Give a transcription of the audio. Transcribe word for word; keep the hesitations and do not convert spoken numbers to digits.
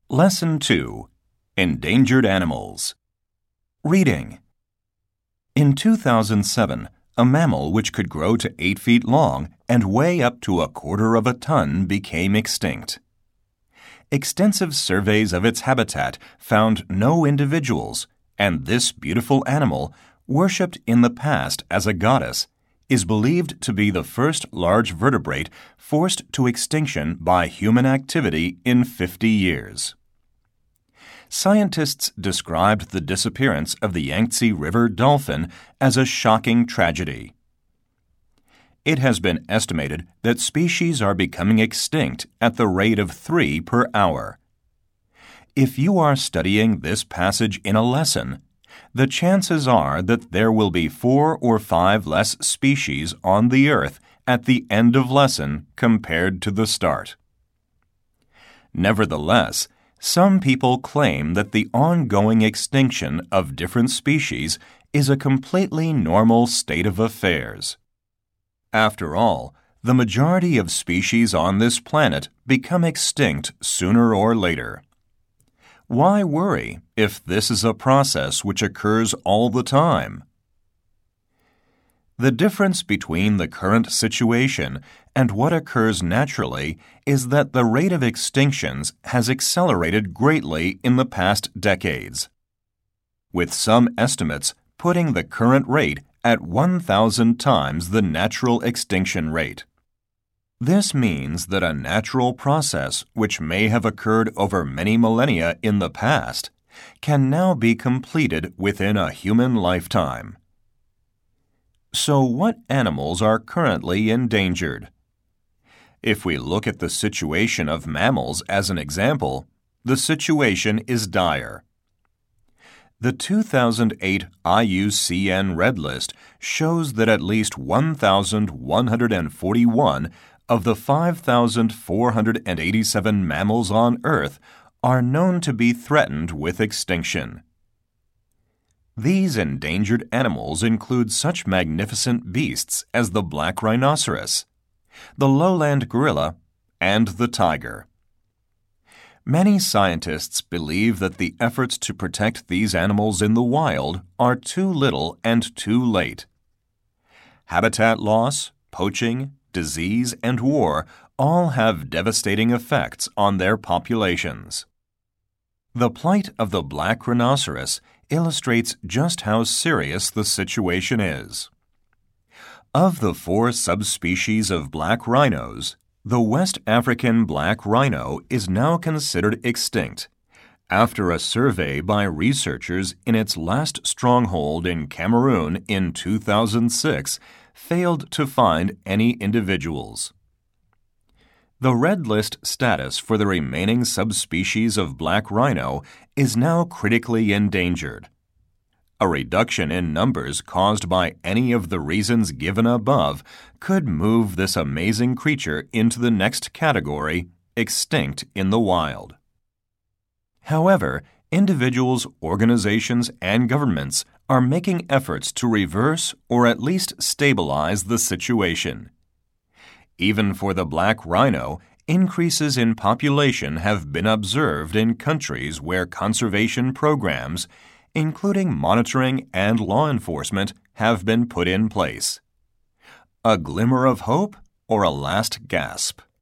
Lesson two. Endangered Animals. Reading. In two thousand seven, a mammal which could grow to eight feet long and weigh up to a quarter of a ton became extinct. Extensive surveys of its habitat found no individuals, and this beautiful animal, worshipped in the past as a goddess, is believed to be the first large vertebrate forced to extinction by human activity in fifty years. Scientists described the disappearance of the Yangtze River dolphin as a shocking tragedy. It has been estimated that species are becoming extinct at the rate of three per hour. If you are studying this passage in a lesson, the chances are that there will be four or five less species on the earth at the end of lesson compared to the start. Nevertheless, some people claim that the ongoing extinction of different species is a completely normal state of affairs. After all, the majority of species on this planet become extinct sooner or later. Why worry if this is a process which occurs all the time? The difference between the current situation and what occurs naturally is that the rate of extinctions has accelerated greatly in the past decades, with some estimates putting the current rate at one thousand times the natural extinction rate. This means that a natural process which may have occurred over many millennia in the past can now be completed within a human lifetime. So what animals are currently endangered? If we look at the situation of mammals as an example, the situation is dire. The two thousand eight I U C N Red List shows that at least one thousand one hundred forty-one of the five thousand four hundred eighty-seven mammals on Earth are known to be threatened with extinction. These endangered animals include such magnificent beasts as the black rhinoceros, the lowland gorilla, and the tiger. Many scientists believe that the efforts to protect these animals in the wild are too little and too late. Habitat loss, poaching, disease, and war all have devastating effects on their populations. The plight of the black rhinoceros illustrates just how serious the situation is. Of the four subspecies of black rhinos, the West African black rhino is now considered extinct after a survey by researchers in its last stronghold in Cameroon in two thousand six failed to find any individuals. The Red List status for the remaining subspecies of black rhino is now critically endangered. A reduction in numbers caused by any of the reasons given above could move this amazing creature into the next category, extinct in the wild. However, individuals, organizations, and governments are making efforts to reverse or at least stabilize the situation. Even for the black rhino, increases in population have been observed in countries where conservation programs, including monitoring and law enforcement, have been put in place. A glimmer of hope or a last gasp?